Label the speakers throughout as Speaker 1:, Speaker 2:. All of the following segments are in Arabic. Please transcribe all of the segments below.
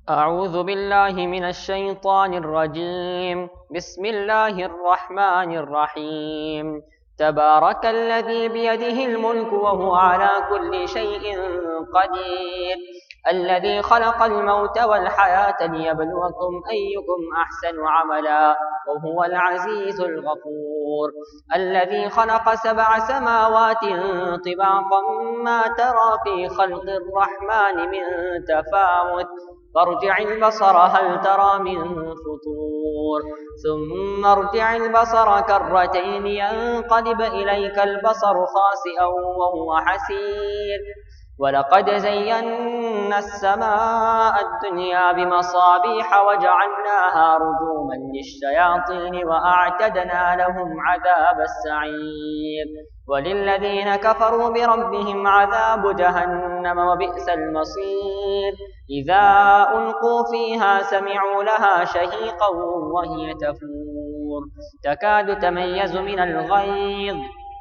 Speaker 1: أعوذ بالله من الشيطان الرجيم. بسم الله الرحمن الرحيم. تبارك الذي بيده الملك وهو على كل شيء قدير. الذي خلق الموت والحياة ليبلوكم أيكم أحسن عملا وهو العزيز الغفور. الذي خلق 7 سماوات طباقا ما ترى في خلق الرحمن من تفاوت فارجع البصر هل ترى من فطور ثم ارجع البصر كرتين ينقلب إليك البصر خاسئا وهو حسير. ولقد زينا السماء الدنيا بمصابيح وجعلناها رجوما للشياطين وأعتدنا لهم عذاب السعير. وللذين كفروا بربهم عذاب جهنم وبئس المصير. إذا ألقوا فيها سمعوا لها شهيقا وهي تفور تكاد تميز من الغيظ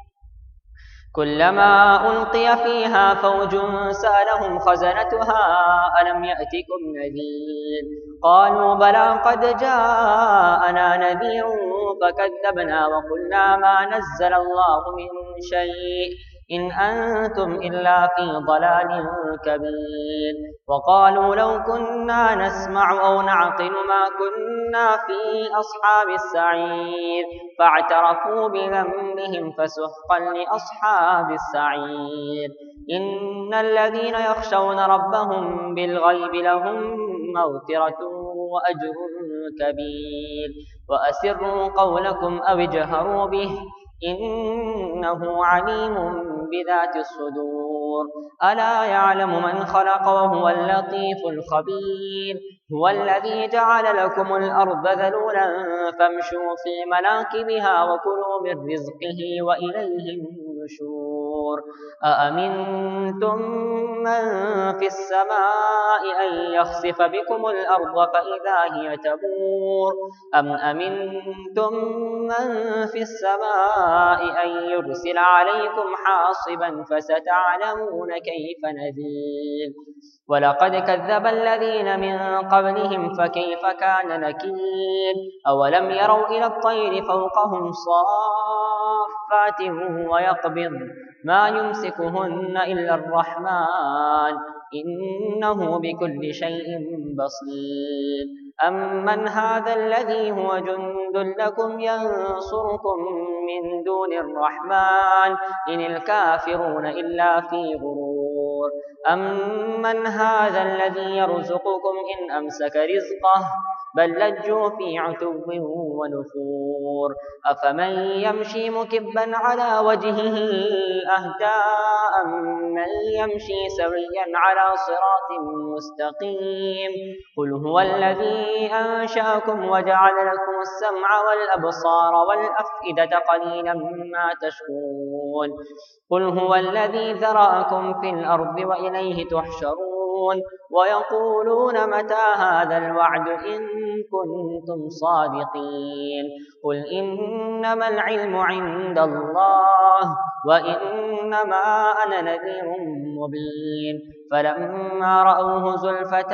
Speaker 1: كلما ألقي فيها فوج سألهم خزنتها ألم يأتكم نذير قالوا بلى قد جاءنا نذير فكذبنا وقلنا ما نزل الله من شيء إن أنتم إلا في ضلال كبير. وقالوا لو كنا نسمع أو نعقل ما كنا في أصحاب السعير فاعترفوا بذنبهم فسحقا لأصحاب السعير. إن الذين يخشون ربهم بالغيب لهم مغفرة وأجر كبير. وأسروا قولكم أو اجهروا به إنه عليم بذات الصدور. ألا يعلم من خلق وهو اللطيف الخبير. هو الذي جعل لكم الأرض ذلولا فامشوا في مناكبها وكلوا من رزقه وإليه النشور. أأمنتم من في السماء أن يخسف بكم الأرض فإذا هي تمور أم أمنتم من في السماء أن يرسل عليكم حاصبا فستعلمون كيف نذير. ولقد كذب الذين من قبلهم فكيف كان نكير. أولم يروا إلى الطير فوقهم صافات ويقبض ما يمسكهن إلا الرحمن إنه بكل شيء بصير. أمن هذا الذي هو جند لكم ينصركم من دون الرحمن إن الكافرون إلا في غرور. أمن هذا الذي يرزقكم إن أمسك رزقه بل لجوا في عتو ونفور. أفمن يمشي مكبا على وجهه أهدى أمن يمشي سويا على صراط مستقيم. قل هو الذي أنشأكم وجعل لكم السمع والأبصار والأفئدة قليلا ما تشكرون. قل هو الذي ذرأكم في الأرض وإليه تحشرون. ويقولون متى هذا الوعد إن كنتم صادقين. قل إنما العلم عند الله وإنما أنا نذير مبين. فلما رأوه زلفة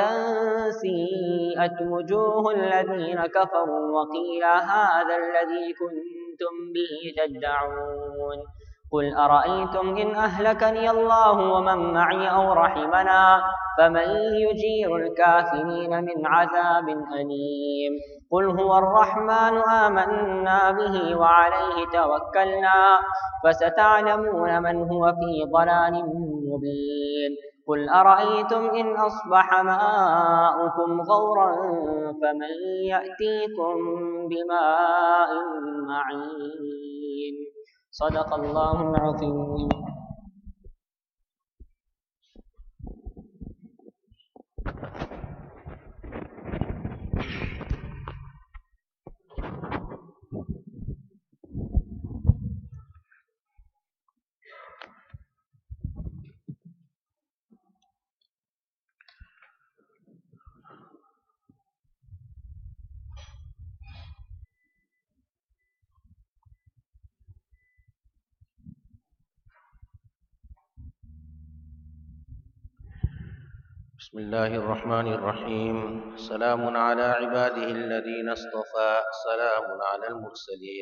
Speaker 1: سيئت وجوه الذين كفروا وقيل هذا الذي كنتم به تدعون. قل أرأيتم إن أهلكني الله ومن معي أو رحمنا فمن يجير الكافرين من عذاب أليم. قل هو الرحمن آمنا به وعليه توكلنا فستعلمون من هو في ضلال مبين. قل أرأيتم إن أصبح ماؤكم غورا فمن يأتيكم بماء معين. صدق الله العظيم.
Speaker 2: بسم الله الرحمن الرحيم. سلام على عباده الذين اصطفى، سلام على المرسلين.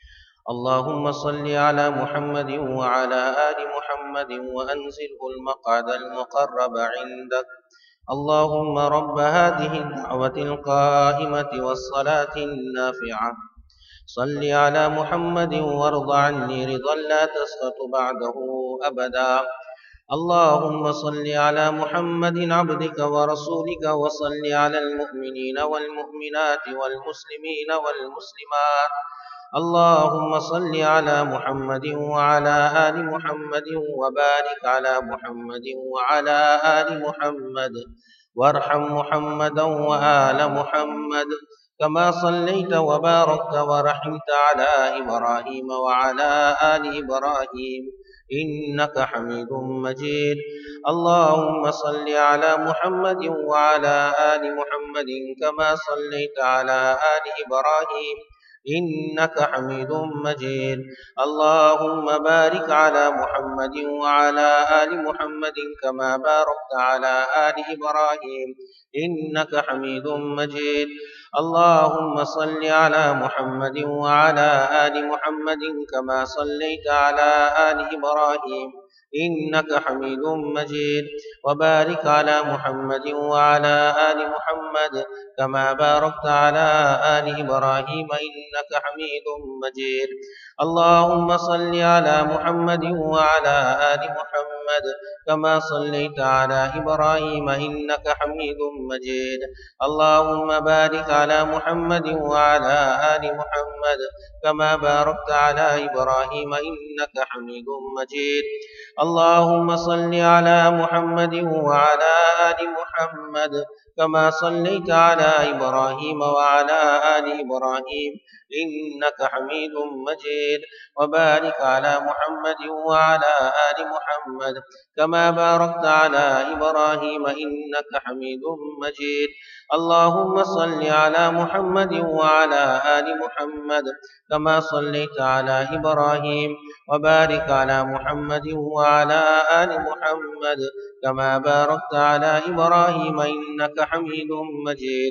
Speaker 2: اللهم صل على محمد وعلى آل محمد وأنزله المقعد المقرب عندك. اللهم رب هذه الدعوة القائمة والصلاة النافعة، صل على محمد وارض عني رضا لا تسخط بعده أبدا. اللهم صل على محمد عبدك ورسولك، وصل على المؤمنين والمؤمنات والمسلمين والمسلمات. اللهم صل على محمد وعلى آل محمد، وبارك على محمد وعلى آل محمد، وارحم محمدا وآل محمد كما صليت وباركت ورحمت على إبراهيم وعلى آل إبراهيم إنك حميد مجيد. اللهم صل على محمد وعلى آل محمد كما صليت على آل إبراهيم إنك حميد مجيد. اللهم بارك على محمد وعلى آل محمد كما باركت على آل إبراهيم إنك حميد مجيد. اللهم صل على محمد وعلى آل محمد كما صليت على آل إبراهيم إنك حميد مجيد. وبارك على محمد وعلى آل محمد كما باركت على آل إبراهيم إنك حميد مجيد. اللهم صل على محمد وعلى آل محمد كما صليت على إبراهيم إنك حميد مجيد. اللهم بارك على محمد وعلى آل محمد كما باركت على إبراهيم إنك حميد مجيد. اللهم صل على محمد وعلى آل محمد كما صليت على إبراهيم وعلى آل إبراهيم إنك حميد مجيد. وبارك على محمد وعلى آل محمد كما باركت على إبراهيم إنك حميد مجيد. اللهم صل على محمد وعلى آل محمد كما صليت على إبراهيم، وبارك على محمد وعلى آل محمد كما باركت على إبراهيم إنك حميد مجيد.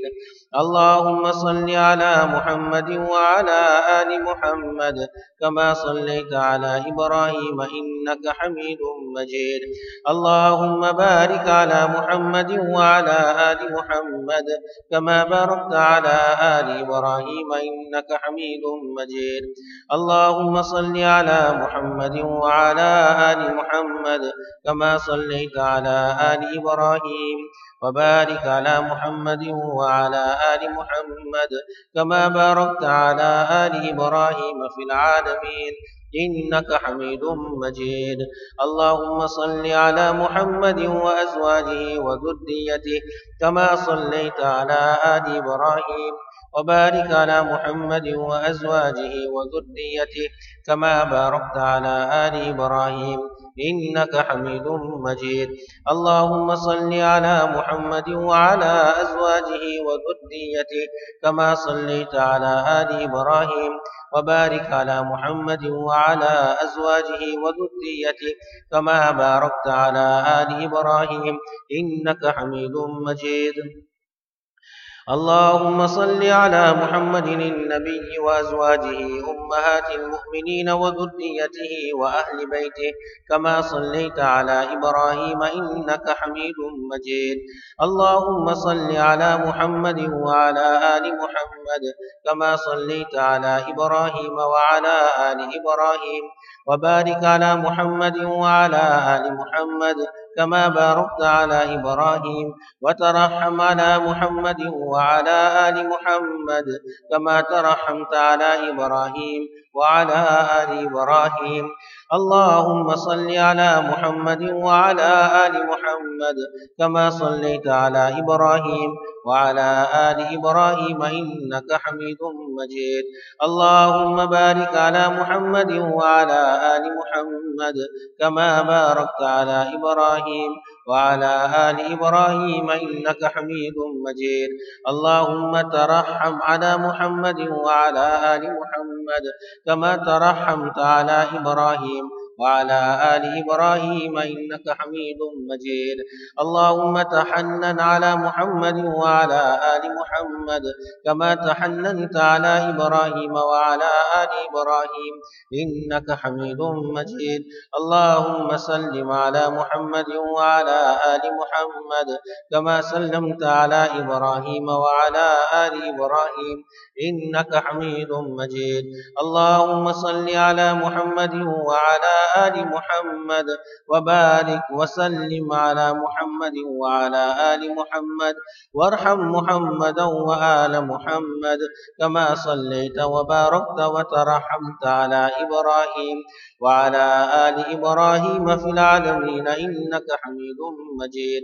Speaker 2: اللهم صل على محمد وعلى آل محمد كما صليت على إبراهيم إنك حميد مجيد. اللهم بارك على محمد وعلى آل محمد كما باركت على آل إبراهيم إنك حميد مجيد. اللهم صل على محمد وعلى آل محمد كما صليت على آل إبراهيم، وبارك على محمد وعلى آل محمد كما باركت على آل إبراهيم في العالمين إنك حميد مجيد. اللهم صل على محمد وأزواجه وذريته كما صليت على آل إبراهيم، وبارك على محمد وأزواجه وذريته كما باركت على آل إبراهيم إنك حميد مجيد. اللهم صل على محمد وعلى أزواجه وذريته كما صليت على آل إبراهيم، وبارك على محمد وعلى أزواجه وذريته كما باركت على آل إبراهيم إنك حميد مجيد. اللهم صل على محمد النبي وأزواجه أمهات المؤمنين وذريته وأهل بيته كما صليت على إبراهيم إنك حميد مجيد. اللهم صل على محمد وعلى آل محمد كما صليت على إبراهيم وعلى آل إبراهيم، وبارك على محمد وعلى آل محمد كما باركت على إبراهيم، وترحم على محمد وعلى آل محمد كما ترحمت على إبراهيم وعلى آل إبراهيم. اللهم صل على محمد وعلى آل محمد كما صليت على إبراهيم وعلى آل إبراهيم إنك حميد مجيد. اللهم بارك على محمد وعلى آل محمد كما باركت على إبراهيم وعلى آل إبراهيم إنك حميد مجيد. اللهم ترحم على محمد وعلى آل محمد كما ترحمت على إبراهيم وعلى آل إبراهيم إنك حميد مجيد. اللهم تحنن على محمد وعلى آل محمد كما تحننت على إبراهيم وعلى آل إبراهيم إنك حميد مجيد. اللهم سلم على محمد وعلى آل محمد كما سلمت على إبراهيم وعلى آل إبراهيم إنك حميد مجيد. اللهم صل على محمد وعلى آل محمد وبارك وسلم على محمد وعلى آل محمد وارحم محمدا وآل محمد كما صليت وباركت وترحمت على إبراهيم وعلى آل إبراهيم في العالمين إنك حميد مجيد.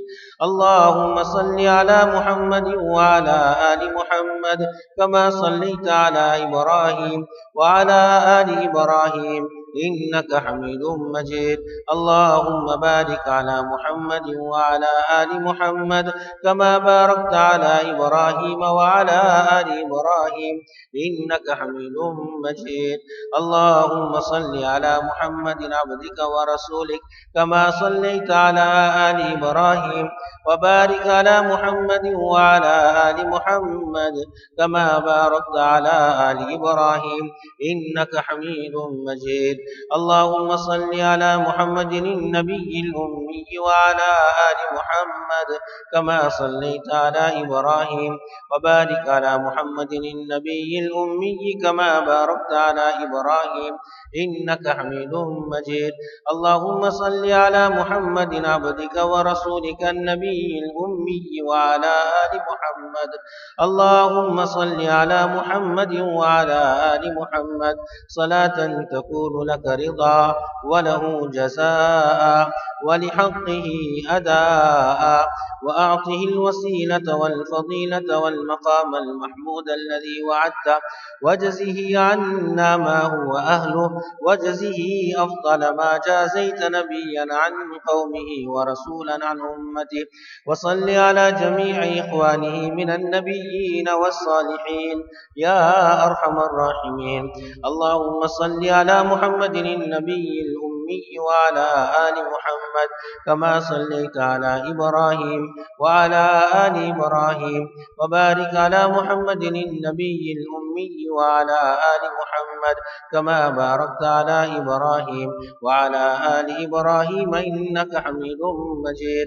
Speaker 2: اللهم صل على محمد وعلى آل محمد كما صليت على إبراهيم وعلى آل إبراهيم إنك حميد مجيد. اللهم بارك على محمد وعلى آل محمد كما باركت على إبراهيم وعلى آل إبراهيم إنك حميد مجيد. اللهم صل على محمد عبدك ورسولك كما صليت على آل إبراهيم وبارك على محمد وعلى آل محمد كما باركت على آل إبراهيم إنك حميد مجيد. اللهم صل على محمد النبي الأمي وعلى آل محمد كما صليت على إبراهيم وبارك على محمد النبي الأمي كما باركت على إبراهيم إنك حميد مجيد. اللهم صل على محمد عبدك ورسولك النبي الأمي وعلى آل محمد. اللهم صل على محمد وعلى آل محمد صلاة تكون لك رضا وله جزاء ولحقه أداء وأعطه الوسيلة والفضيلة والمقام المحمود الذي وعدته وجزه عنا ما هو أهله وجزه أفضل ما جازيت نبيا عن قومه ورسولا عن أمته. وصل على جميع إخوانه من النبيين والصالحين يا أرحم الراحمين. اللهم صل على محمد النبي الأمي وعلى آل محمد كما صليت على إبراهيم وعلى آل إبراهيم وبارك على محمد النبي الأمي وعلى آل محمد كما باركت على إبراهيم وعلى آل إبراهيم إنك حميد مجيد.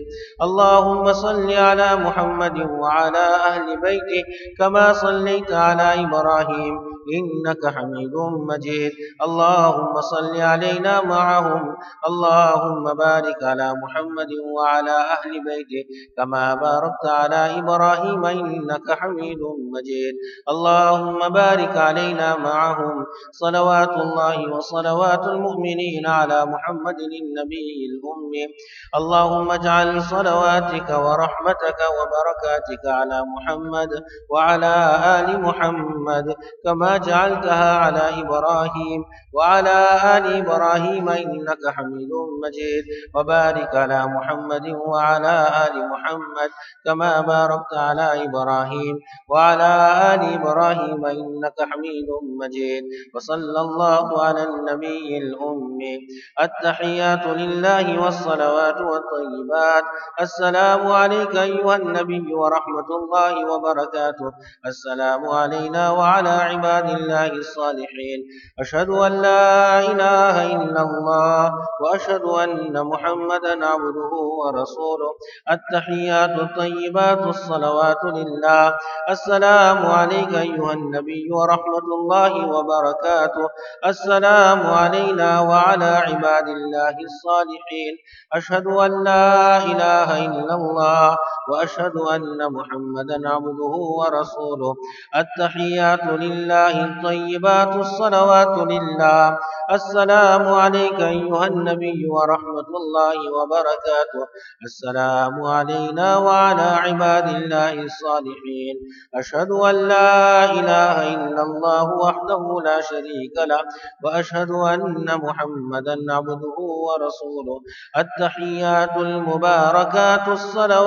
Speaker 2: اللهم صل على محمد وعلى أهل بيته كما صليت على إبراهيم إنك حميد مجيد. اللهم صل علينا معهم. اللهم بارك على محمد وعلى أهل بيته كما باركت على إبراهيم إنك حميد مجيد. اللهم بارك علينا معهم. صلوات الله وصلوات المؤمنين على محمد النبي الأمي. اللهم اجعل صلواتك ورحمتك وبركاتك على محمد وعلى آل محمد كما جعلتها على إبراهيم وعلى آل إبراهيم إنك حميد مجيد. وبارك على محمد وعلى آل محمد كما باركت على إبراهيم وعلى آل إبراهيم إنك حميد مجيد. وصلى الله على النبي الأمي. التحيات لله والصلوات والطيبات. السلام عليك أيها النبي ورحمة الله وبركاته. السلام علينا وعلى عباد الله الصالحين. أشهد أن لا إله إلا الله وأشهد أن محمدا عبده ورسوله. التحيات الطيبات الصلوات لله. السلام عليك أيها النبي ورحمة الله وبركاته. السلام علينا وعلى عباد الله الصالحين. أشهد أن لا إله إلا الله وأشهد أن محمدا عبده ورسوله. التحيات لله الطيبات الصلوات لله. السلام عليك أيها النبي ورحمة الله وبركاته. السلام علينا وعلى عباد الله الصالحين. أشهد أن لا إله إلا الله وحده لا شريك له وأشهد أن محمدا عبده ورسوله. التحيات المباركات الصلوات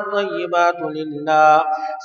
Speaker 2: الطيبات لله.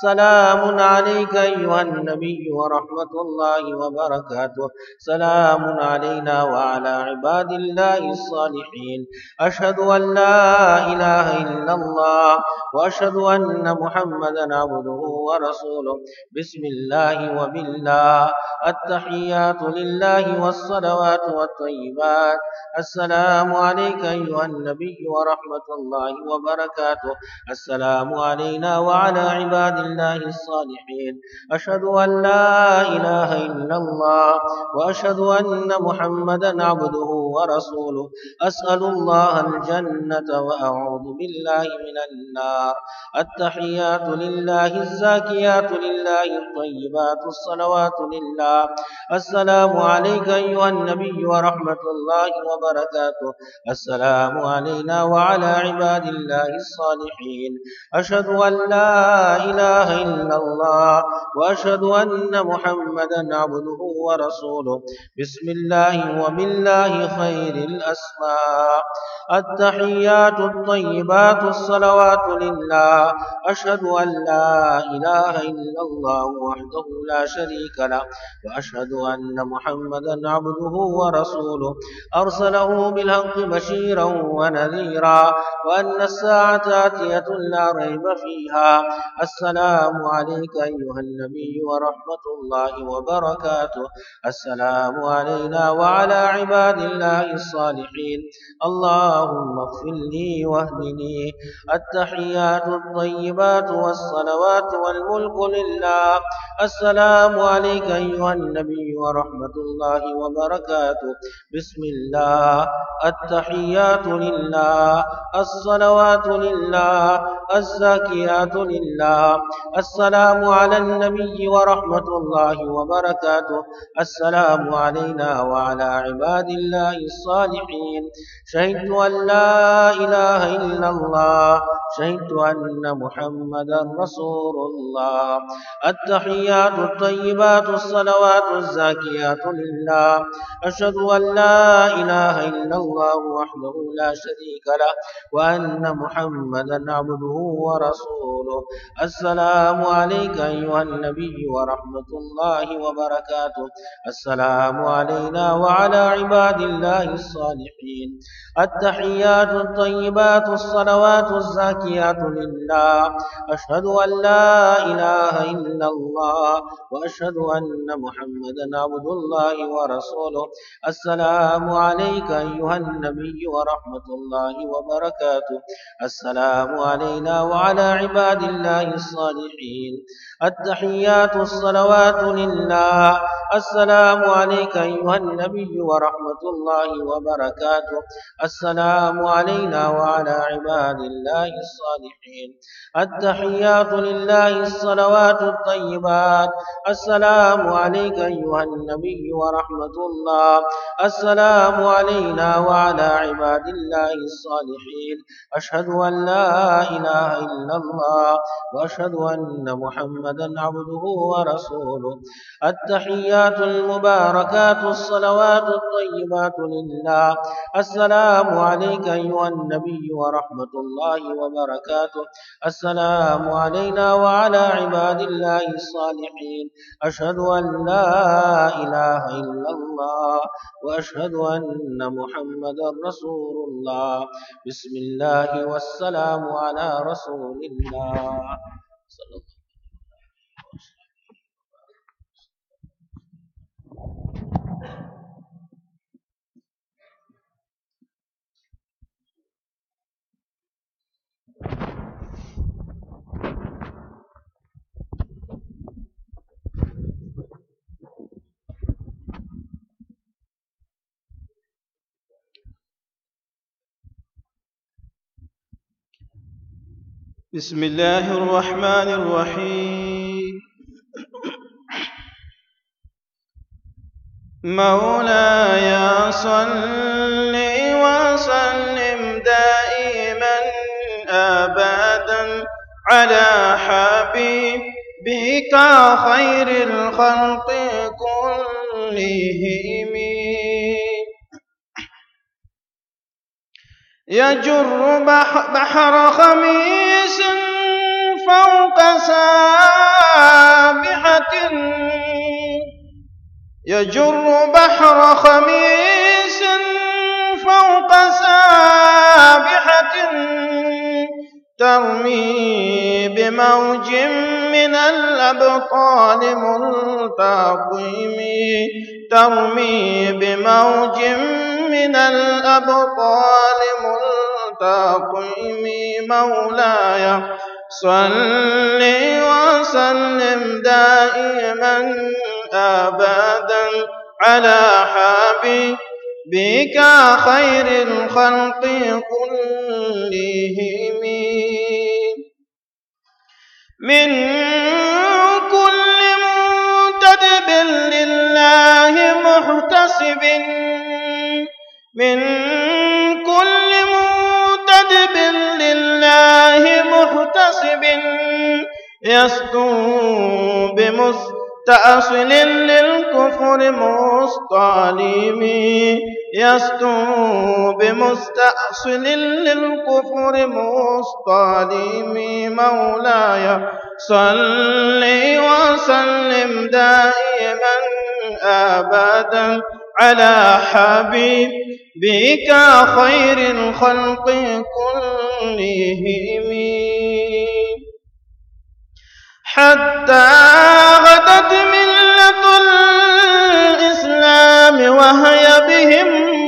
Speaker 2: سلام عليك أيها النبي ورحمة الله وبركاته. سلام علينا وعلى عباد الله الصالحين. أشهد أن لا إله إلا الله وأشهد أن محمدا عبده ورسوله. بسم الله وبالله. التحيات لله والصلوات والطيبات. السلام عليك أيها النبي ورحمة الله وبركاته. السلام علينا وعلى عباد الله الصالحين. أشهد أن لا إله إلا الله وأشهد أن محمدا عبده ورسوله. أسأل الله الجنة وأعوذ بالله من النار. التحيات لله الزاكيات لله الطيبات الصلوات لله. السلام عليك أيها النبي ورحمة الله وبركاته. السلام علينا وعلى عباد الله الصالحين. أشهد أن لا إله إلا الله وأشهد أن محمدا عبده ورسوله. بسم الله وبالله خير الأسماء. التحيات الطيبات الصلوات لله. أشهد أن لا إله إلا الله وحده لا شريك له وأشهد أن محمدا عبده ورسوله. أرسله بالحق بشيرا ونذيرا وأن الساعة آتية لا ريب فيها. السلام عليك أيها النبي ورحمة الله وبركاته. السلام علينا وعلى عباد الله الصالحين. اللهم اغفر لي واهدني. التحيات الطيبات والصلوات والملك لله. السلام عليك أيها النبي ورحمة الله وبركاته. بسم الله. التحيات لله. الصلوات لله. الزاكيات لله. السلام على النبي ورحمة الله وبركاته. السلام علينا وعلى عباد الله الصالحين. شهدت أن لا إله إلا الله. شهدت أن محمدا رسول الله. التحيات الطيبات الصلوات الزاكيات لله. أشهد أن لا إله إلا الله وحده لا شريك له وأن محمدا عبده ورسوله. السلام عليك أيها النبي ورحمة الله وبركاته. السلام علينا وعلى عباد الله الصالحين. التحيات الطيبات الصلوات الزاكيات لله. أشهد أن لا إله إلا الله وأشهد أن محمدا عبد الله ورسوله. السلام عليك أيها النبي ورحمة الله وبركاته. السلام علينا وعلى عباد الله الصالحين. التحيات الصلوات لله. السلام عليك أيها النبي ورحمة الله وبركاته. السلام علينا وعلى عباد الله الصالحين. التحيات لله الصلوات الطيبات. السلام عليك أيها النبي ورحمة الله. السلام علينا وعلى عباد الله الصالحين. أشهد أن لا إله إلا الله وأشهد أن محمدا عبده ورسوله. التحيات المباركات الصلوات الطيبات لله. السلام عليك أيها النبي ورحمة الله وبركاته. السلام علينا وعلى عباد الله الصالحين. أشهد أن لا إله إلا الله وأشهد أن محمدا رسول الله. بسم الله والسلام على رسول الله صلى الله عليه وسلم.
Speaker 3: بسم الله الرحمن الرحيم. مولاي صل وسلم دائما أبدا على حبيبك خير الخلق كلهم. يجر بحر خميس فوق سابحة يجر بحر خميس فوق سابحة ترمي بموج من الأبطال ملتقم ترمي بموج من الأبطال ملتقم مولاي صل وسلم دائما أبدا على حبيبك خير الخلق كلهم من كل منتدب لله محتسب من كل منتدب لله محتسب يسطو بمستأصل للكفر مصطلم يسطو بمستأصل للكفر مصطلم مولاي صل وسلم دائما أبدا على حبيبك خير الخلق كلهم حتى غدت ملة الإسلام وهي بهم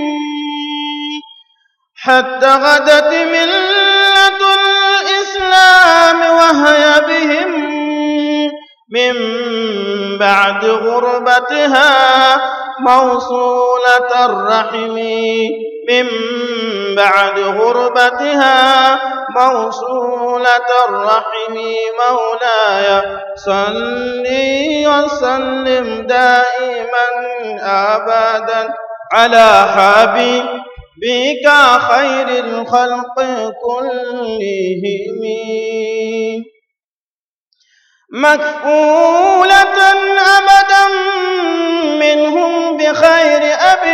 Speaker 3: حتى غدت ملة الإسلام وهي بهم من بعد غربتها موصولة الرحم من بعد غربتها موصولة الرحم مولاي صل وسلم دائما أبدا على حبيبك خير الخلق كلهم مكفولة أبدا منهم بخير أب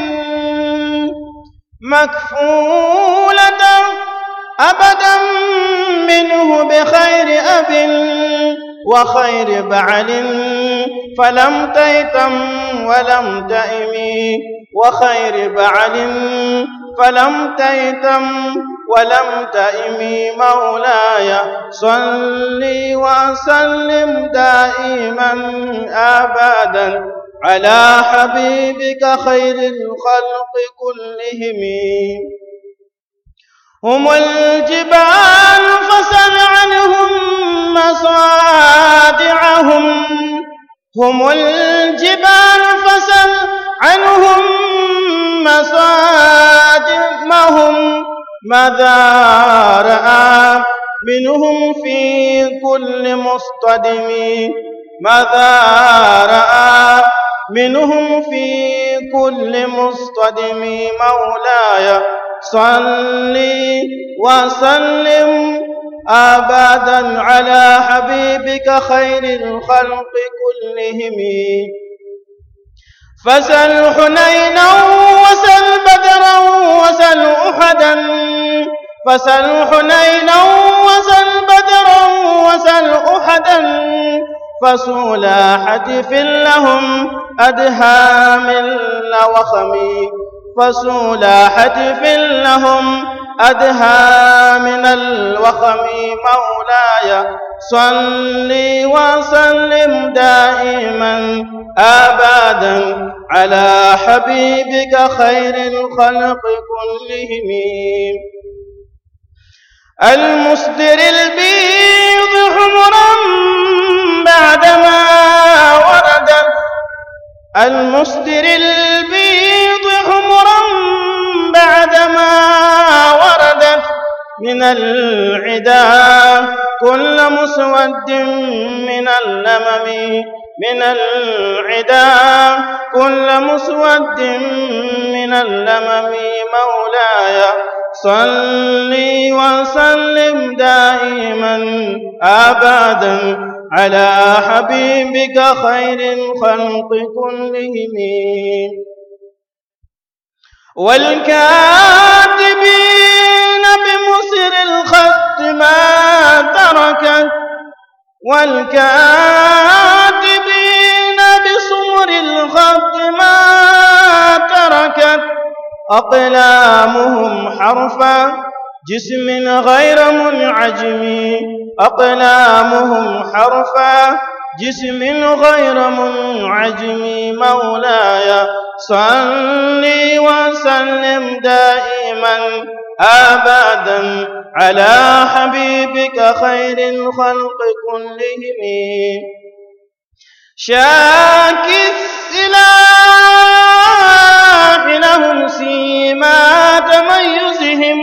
Speaker 3: مكفولة أبدا منه بخير أب وخير بعل فلم تيتم ولم تئم وخير بعل فلم تيتم ولم تئم مولاي صل وسلم دائما أبدا على حبيبك خير الخلق كلهم هم الجبال فسل عنهم مصادعهم هم الجبال فسل عنهم مصادعهم ماذا رأى منهم في كل مصطدم ماذا رأى منهم في كل مصطدم مولاي صل وسلم أبدا على حبيبك خير الخلق كلهم فسل حنينا وسل بدرا وسل أحدا فسل حنينا وسل بدرا وسل أحدا فسولا حتف لهم أدهى من لوخم فسولا حتف لهم أدهى من الوخم مولاي صل وسلم دائما أبدا على حبيبك خير الخلق كلهم المسدر البيض حمرا بعدما وردت المسدر البيض حمرا بعدما وردت من العدا كل مسود من اللمم من العدا كل مسود من اللمم مولاي صل وسلم دائما أبدا على حبيبك خير الخلق كلهم والكاتبين بمسر الخط ما تركت والكاتبين بسمر الخط ما تركت أقلامهم حرف جسم غير منعجم أقلامهم حرف جسم غير منعجم مولاي صل وسلم دائما أبدا على حبيبك خير الخلق كلهم شاك السلاح لهم سيما تميزهم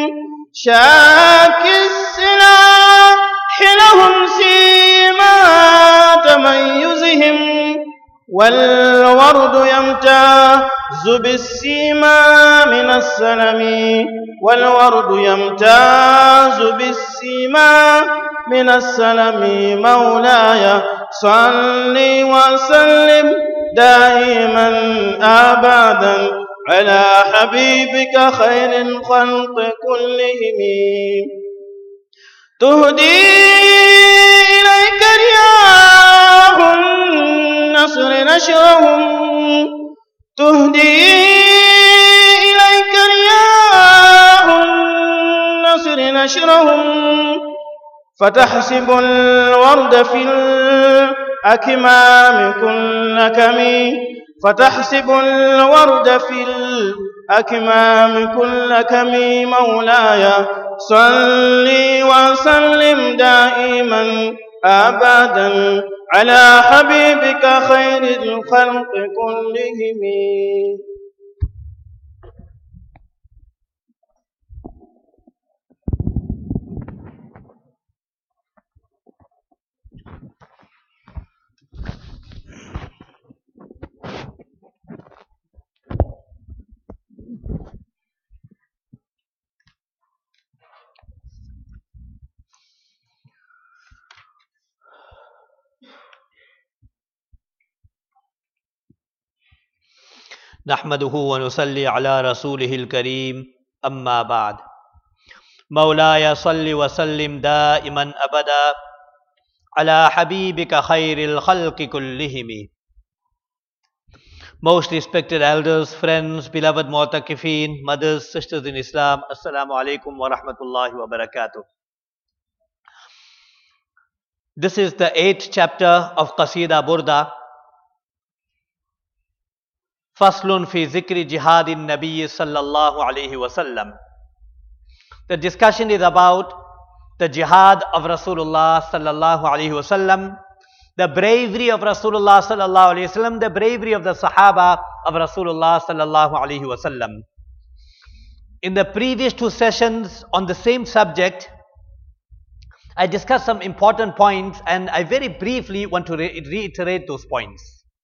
Speaker 3: شاك السلاح لهم سيما تميزهم والورد يمتاز بالسيما من السلم والورد يمتاز بالسيما من السلم مولاي صل وسلم دائما أبدا على حبيبك خير الخلق كلهم تهدي إليك رياح النصر نشرهم تهدي إليك رياح النصر نشرهم فتحسب الورد في الأكمام كل كمي فتحسب الورد في الأكمام كل كمي مولاي صل وسلم دائما أبدا على حبيبك خير الخلق كلهم
Speaker 4: نحمده ونصلي على رسوله الكريم أما بعد مولاي صل وسلم دائما أبدا على حبيبك خير الخلق كلهم. Most respected elders, friends, beloved mu'takifin, mothers, sisters in Islam, Assalamu alaikum wa rahmatullahi wa barakatuh. This is the 8th chapter of Qasida Burda. Faslun fi zikri jihadin Nabi sallallahu alayhi wasallam. The discussion is about the jihad of Rasulullah sallallahu alayhi wasallam, the bravery of Rasulullah sallallahu alayhi wasallam, the bravery of the Sahaba of Rasulullah sallallahu alayhi wasallam. In the previous 2 sessions on the same subject, I discussed some important points and I very briefly want to reiterate those points.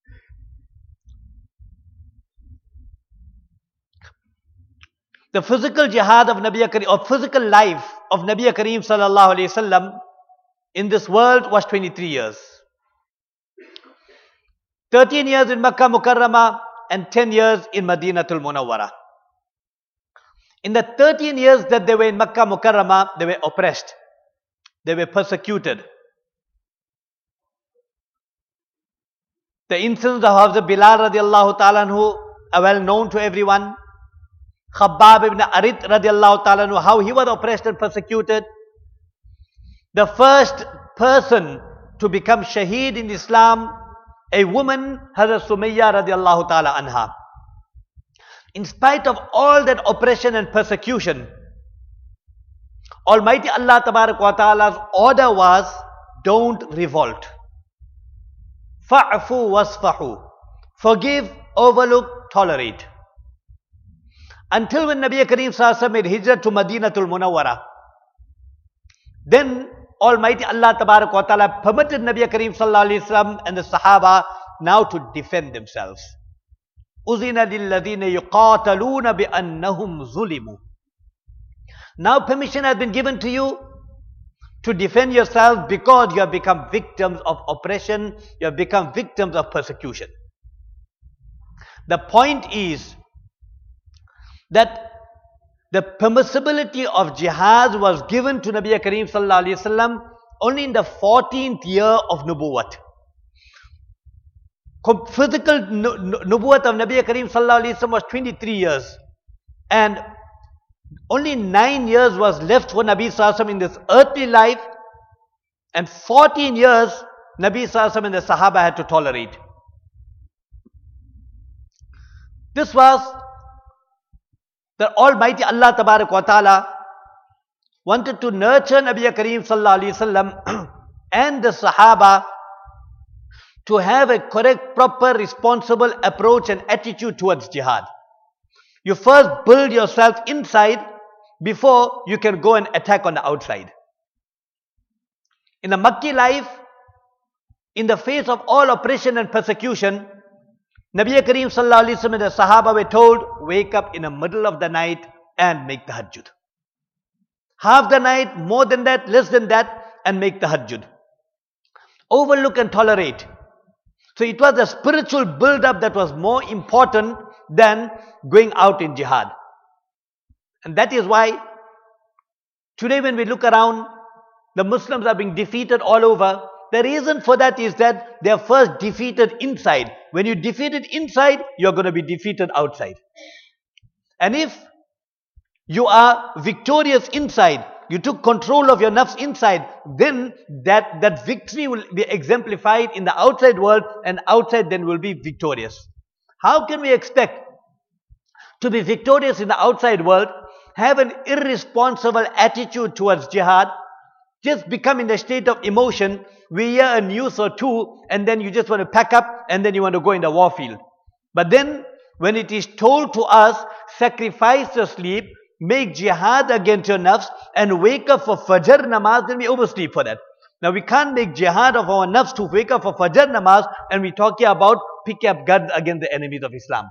Speaker 4: The physical jihad of Nabi Kareem, or physical life of Nabi Kareem sallallahu alayhi wasallam in this world was 23 years. 13 years in Makkah Mukarramah and 10 years in Madinatul Munawwara. In the 13 years that they were in Makkah Mukarramah, they were oppressed. They were persecuted. The incidents of Hazrat Bilal radiallahu ta'ala anhu are well known to everyone. Khabbab ibn Arit radiallahu ta'ala anhu, how he was oppressed and persecuted. The first person to become shaheed in Islam, a woman, Hazrat Sumayya radiallahu ta'ala anha. In spite of all that oppression and persecution, Almighty Allah Tabarak wa Ta'ala's order was, don't revolt. Fa'fu wasfahu. Forgive, overlook, tolerate. Until when Nabi Kareem Sallallahu Alaihi Wasallam made hijrah to Madinatul Munawwara, then Almighty Allah Tabarak wa Ta'ala permitted Nabi Kareem Sallallahu Alaihi Wasallam and the Sahaba now to defend themselves. Uzina lilladhina yuqataluna bi annahum zulimu. Now permission has been given to you to defend yourself because you have become victims of oppression, you have become victims of persecution. The point is that the permissibility of jihad was given to Nabi Kareem sallallahu alaihi wasallam only in the 14th year of Nubuwwat. Physical Nubuwwat of Nabi Kareem sallallahu alaihi wasallam was 23 years. And only 9 years was left for Nabi sallallahu alaihi wasallam in this earthly life. And 14 years Nabi sallallahu alaihi wasallam and the Sahaba had to tolerate. This was that Almighty Allah Tabarak wa Ta'ala wanted to nurture Nabi Kareem sallallahu alaihi wasallam and the Sahaba to have a correct, proper, responsible approach and attitude towards jihad. You first build yourself inside before you can go and attack on the outside. In the Makki life, in the face of all oppression and persecution, Nabi Kareem sallallahu alaihi wasallam and the Sahaba were told, wake up in the middle of the night and make tahajjud. Half the night, more than that, less than that, and make tahajjud. Overlook and tolerate. So it was a spiritual build-up that was more important than going out in jihad. And that is why today when we look around, the Muslims are being defeated all over. The reason for that is that they are first defeated inside. When you defeated inside, you are going to be defeated outside. And if you are victorious inside, you took control of your nafs inside, then that victory will be exemplified in the outside world, and outside then will be victorious. How can we expect to be victorious in the outside world, have an irresponsible attitude towards jihad, just become in a state of emotion, we hear a news or two, and then you just want to pack up, and then you want to go in the war field. But then, when it is told to us, sacrifice your sleep, make jihad against your nafs, and wake up for Fajr namaz, then we oversleep for that. Now we can't make jihad of our nafs to wake up for Fajr namaz, and we're talking about pick up guns against the enemies of Islam.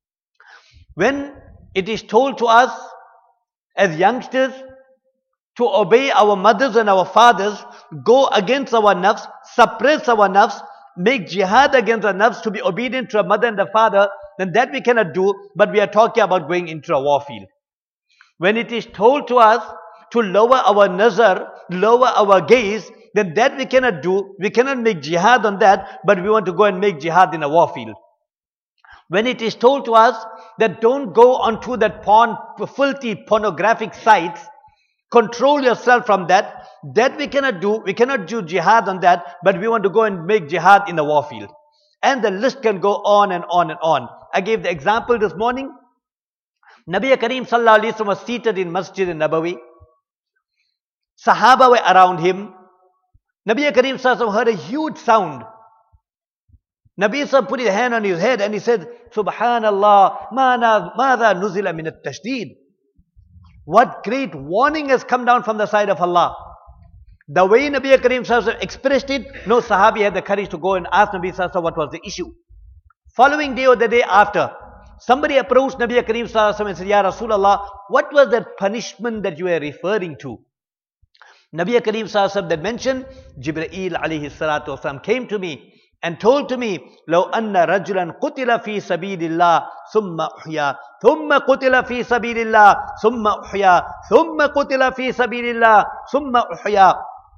Speaker 4: When it is told to us, as youngsters, to obey our mothers and our fathers, go against our nafs, suppress our nafs, make jihad against our nafs to be obedient to our mother and the father, then that we cannot do, but we are talking about going into a war field. When it is told to us to lower our nazar, lower our gaze, then that we cannot do, we cannot make jihad on that, but we want to go and make jihad in a war field. When it is told to us that don't go onto that filthy pornographic sites, control yourself from that, that we cannot do jihad on that, but we want to go and make jihad in the war field. And the list can go on and on and on. I gave the example this morning. Nabi Kareem sallallahu alaihi wasallam was seated in Masjid Nabawi. Sahaba were around him. Nabi Kareem sallallahu alaihi wasallam heard a huge sound. Nabi sallallahu put his hand on his head and he said, Subhanallah, madha nuzila min at-tashdid. What great warning has come down from the side of Allah. The way Nabi Kareem sallallahu alaihi wasallam expressed it, no Sahabi had the courage to go and ask Nabi sallallahu alaihi wasallam what was the issue. Following day or the day after, somebody approached Nabi Kareem sallallahu alaihi wasallam and said, Ya Rasulullah, what was that punishment that you were referring to? Nabi Kareem sallallahu alaihi wasallam that mentioned, Jibreel alayhi salatu wasallam came to me and told to me, لو أن رجلا قتل في سبيل الله ثم أحيا ثم قتل في سبيل الله ثم أحيا ثم قتل في سبيل الله ثم أحيا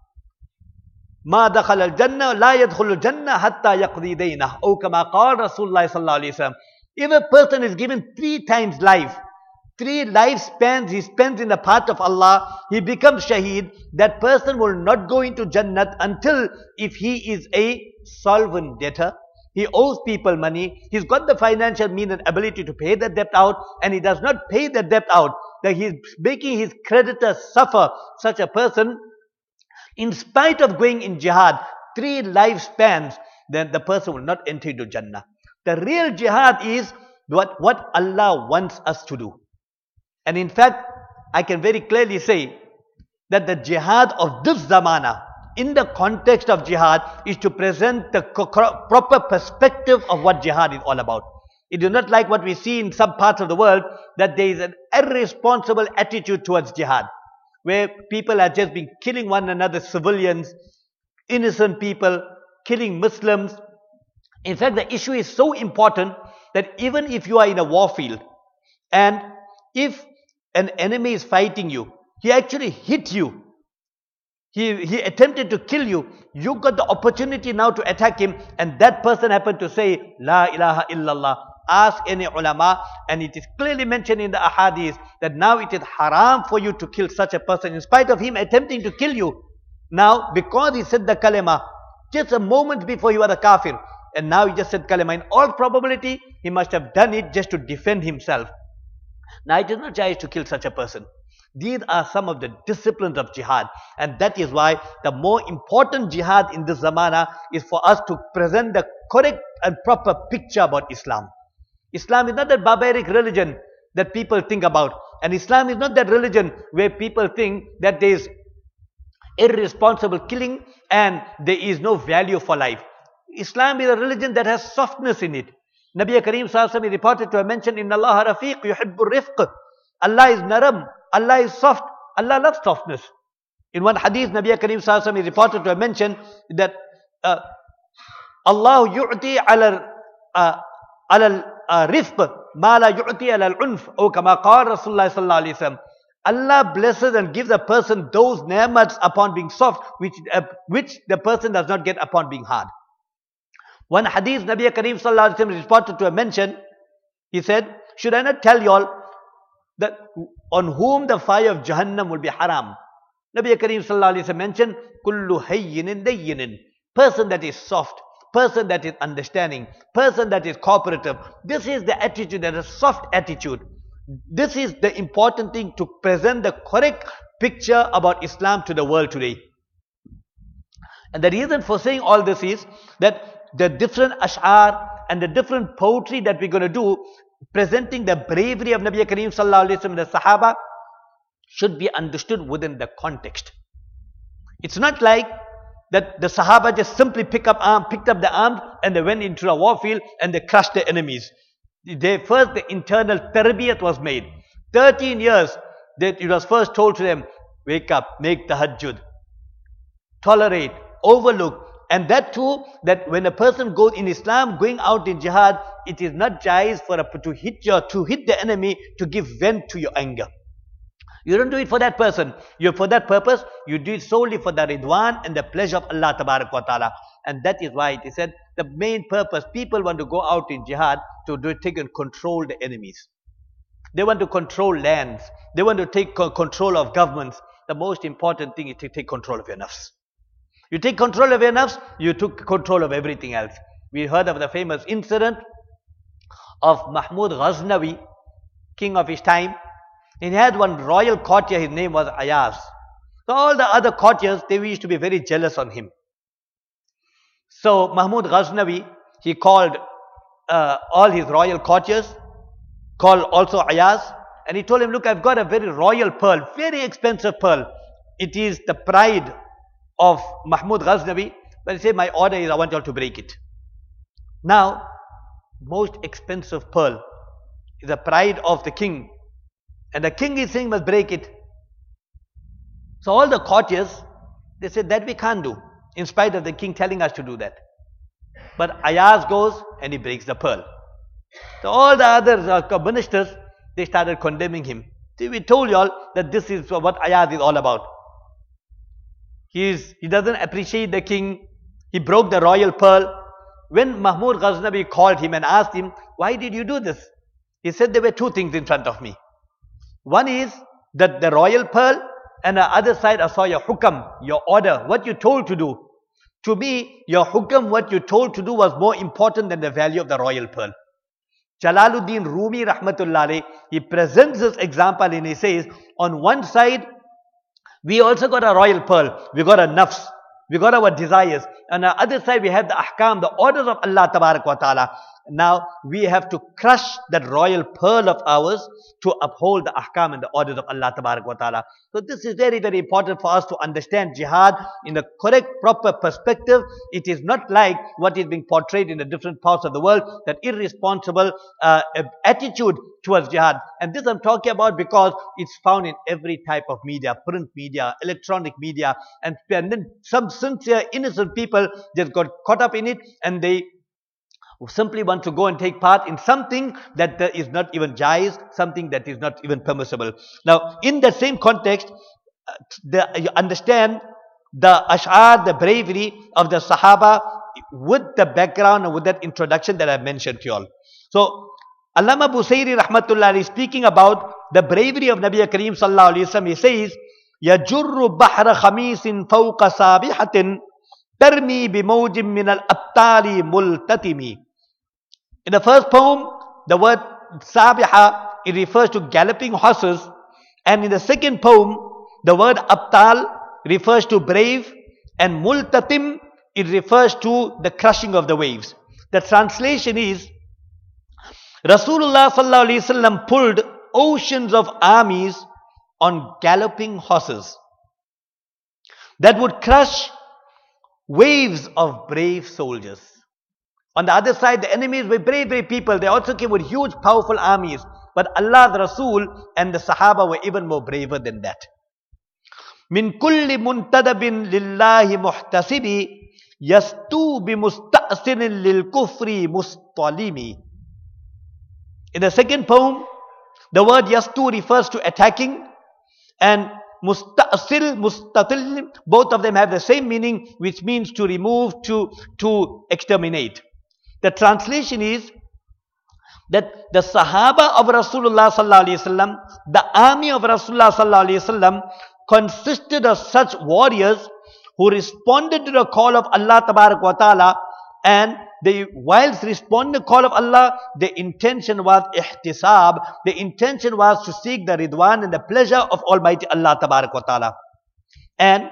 Speaker 4: ما دخل الجنة لا يدخل الجنة حتى يقضي دينه أو كما قال رسول الله صلى الله عليه وسلم. If a person is given 3 times life, 3 lifespans he spends in the path of Allah, he becomes shaheed, that person will not go into Jannat until if he is a solvent debtor, he owes people money, he's got the financial means and ability to pay the debt out, and he does not pay the debt out, that he's making his creditors suffer. Such a person, in spite of going in jihad 3 lifespans, then the person will not enter into Jannah. The real jihad is what Allah wants us to do. And in fact, I can very clearly say that the jihad of this zamana, in the context of jihad, is to present the proper perspective of what jihad is all about. It is not like what we see in some parts of the world, that there is an irresponsible attitude towards jihad, where people are just been killing one another, civilians, innocent people, killing Muslims. In fact, the issue is so important that even if you are in a war field, and if an enemy is fighting you, he actually hit you, he attempted to kill you, you got the opportunity now to attack him, and that person happened to say, La ilaha illallah. Ask any ulama, and it is clearly mentioned in the ahadith that now it is haram for you to kill such a person in spite of him attempting to kill you. Now, because he said the kalima just a moment before he was a kafir, and now he just said kalima, in all probability, he must have done it just to defend himself. Now, it is not jais to kill such a person. These are some of the disciplines of jihad, and that is why the more important jihad in this zamana is for us to present the correct and proper picture about Islam. Islam is not that barbaric religion that people think about, and Islam is not that religion where people think that there is irresponsible killing and there is no value for life. Islam is a religion that has softness in it. Nabi Kareem Sallallahu Alaihi Wasallam is reported to have mentioned, Inna Allah rafiq yuhibbur rifq. Allah is naram, Allah is soft, Allah loves softness. In one hadith, Nabi Kareem Sallallahu Alaihi Wasallam is reported to have mentioned that Allah yu'ti ala rifq ma la yu'ti ala al-unf, or kama qala Rasulullah Sallallahu Alaihi Wasallam. Allah blesses and gives a person those ni'mats upon being soft, which the person does not get upon being hard. One hadith, Nabi Kareem Sallallahu Alaihi Wasallam is reported to have mentioned, he said, should I not tell you all that on whom the fire of Jahannam will be haram? Nabi Kareem Sallallahu Alaihi Wasallam mentioned, kullu hayyinin dayyinin, person that is soft, person that is understanding, person that is cooperative. This is the attitude, that is a soft attitude. This is the important thing, to present the correct picture about Islam to the world today. And the reason for saying all this is that the different ash'ar and the different poetry that we're going to do, presenting the bravery of Nabi Kareem Sallallahu Alaihi Wasallam and the Sahaba, should be understood within the context. It's not like that the Sahaba just simply picked up the arms and they went into a warfield and they crushed the enemies. First, the internal tarbiyat was made. 13 years, it was first told to them, wake up, make tahajjud, tolerate, overlook. And that too, that when a person goes in Islam, going out in jihad, it is not jais to hit the enemy, to give vent to your anger. You don't do it for that person. For that purpose, you do it solely for the ridwan and the pleasure of Allah Tabarak wa Ta'ala. And that is why it is said, the main purpose, people want to go out in jihad to take and control the enemies. They want to control lands. They want to take control of governments. The most important thing is to take control of your nafs. You take control of your nafs, you took control of everything else. We heard of the famous incident of Mahmud Ghaznavi, king of his time. He had one royal courtier, his name was Ayaz. So all the other courtiers, they used to be very jealous on him. So Mahmud Ghaznavi, he called all his royal courtiers, called also Ayaz, and he told him, look, I've got a very royal pearl, very expensive pearl. It is the pride of Mahmud Ghaznavi, but he said, my order is I want you all to break it. Now, most expensive pearl is the pride of the king, and the king is saying must break it. So all the courtiers, they said that we can't do, in spite of the king telling us to do that. But Ayaz goes and he breaks the pearl. So all the other ministers, they started condemning him. See, we told you all that this is what Ayaz is all about. He doesn't appreciate the king. He broke the royal pearl. When Mahmud Ghaznavi called him and asked him, why did you do this? He said, there were two things in front of me. One is that the royal pearl, and the other side I saw your hukam, your order, what you told to do. To me, your hukam, what you told to do, was more important than the value of the royal pearl. Jalaluddin Rumi Rahmatullah alayh, he presents this example and he says, on one side, we also got a royal pearl, we got a nafs, we got our desires. On the other side, we have the ahkam, the orders of Allah Tabarak wa Ta'ala. Now, we have to crush that royal pearl of ours to uphold the ahkam and the orders of Allah Tabarak wa Ta'ala. So this is very, very important for us to understand jihad in a correct, proper perspective. It is not like what is being portrayed in the different parts of the world, that irresponsible attitude towards jihad. And this I'm talking about because it's found in every type of media, print media, electronic media, and then some sincere, innocent people just got caught up in it, and they who simply want to go and take part in something that is not even jaiz, something that is not even permissible. Now, in that same context, you understand the ash'ar, the bravery of the Sahaba with the background and with that introduction that I mentioned to you all. So, Allama Busayri rahmatullah is speaking about the bravery of Nabi Kareem sallallahu alaihi wasallam. He says, يَجُرُّ بَحْرَ خَمِيسٍ فَوْقَ صَابِحَةٍ تَرْمِي بِمَوْجٍ مِّنَ الْأَبْطَالِ مُلْتَتِمِ. In the first poem, the word sabiha, it refers to galloping horses. And in the second poem, the word abtal refers to brave. And multatim, it refers to the crushing of the waves. The translation is, Rasulullah sallallahu alaihi wasallam pulled oceans of armies on galloping horses that would crush waves of brave soldiers. On the other side, the enemies were brave people. They also came with huge, powerful armies. But Allah, the Rasul, and the Sahaba were even more braver than that. Min kulli muntadabin lillahi muhtasibi yastu bi musta'sinin lil kufri mustalimi. In the second poem, the word yastu refers to attacking, and musta'sil, mustatil, both of them have the same meaning, which means to remove, to exterminate. The translation is that the Sahaba of Rasulullah sallallahu alaihi wasallam, the army of Rasulullah sallallahu alaihi wasallam, consisted of such warriors who responded to the call of Allah tabarak wa ta'ala, and whilst responding to the call of Allah, the intention was ihtisab, the intention was to seek the ridwan and the pleasure of Almighty Allah tabarak wa ta'ala. And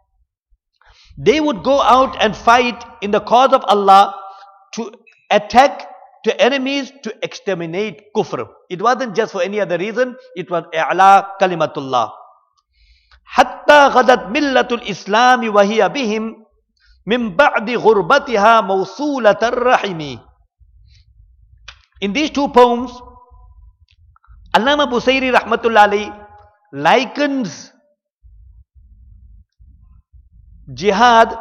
Speaker 4: they would go out and fight in the cause of Allah, to attack, to enemies, to exterminate kufr. It wasn't just for any other reason, it was i'la kalimatullah. Hatta ghadat millatul islami wa hiya bihim min ba'di ghurbatiha mawsulatar rahimi. In these two poems, Allama Busayri rahmatullah alayhi likens jihad,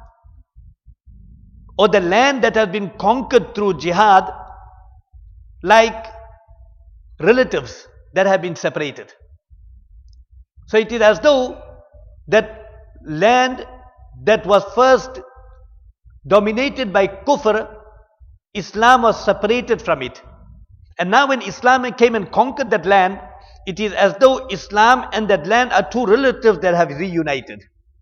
Speaker 4: or the land that has been conquered through jihad, like relatives that have been separated. So it is as though that land that was first dominated by kufr, Islam was separated from it. And now when Islam came and conquered that land, it is as though Islam and that land are two relatives that have reunited.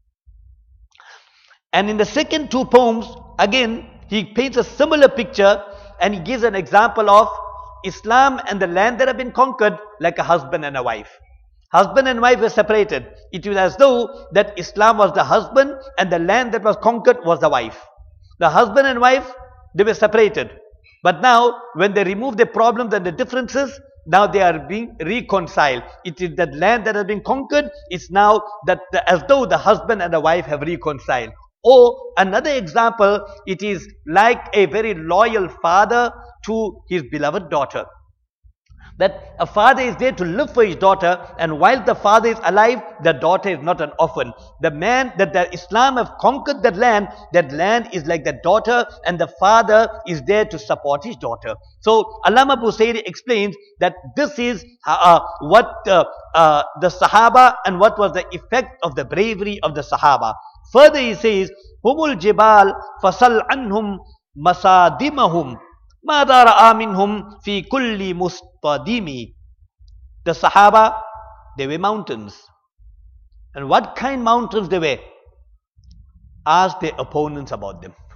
Speaker 4: And in the second two poems, again, he paints a similar picture, and he gives an example of Islam and the land that have been conquered like a husband and a wife. Husband and wife were separated. It was as though that Islam was the husband and the land that was conquered was the wife. The husband and wife, they were separated. But now, when they remove the problems and the differences, now they are being reconciled. It is that land that has been conquered, it's now that as though the husband and the wife have reconciled. Or another example, it is like a very loyal father to his beloved daughter. That a father is there to live for his daughter, and while the father is alive, the daughter is not an orphan. The man that the Islam have conquered that land is like the daughter, and the father is there to support his daughter. So Allama Busayri explains that this is what the Sahaba, and what was the effect of the bravery of the Sahaba. Further he says, Humul jibal fasal anhum masadimahum ماذا رأى منهم في كل مستديم. The Sahaba, they were mountains. And what kind mountains they were? Ask their opponents about them.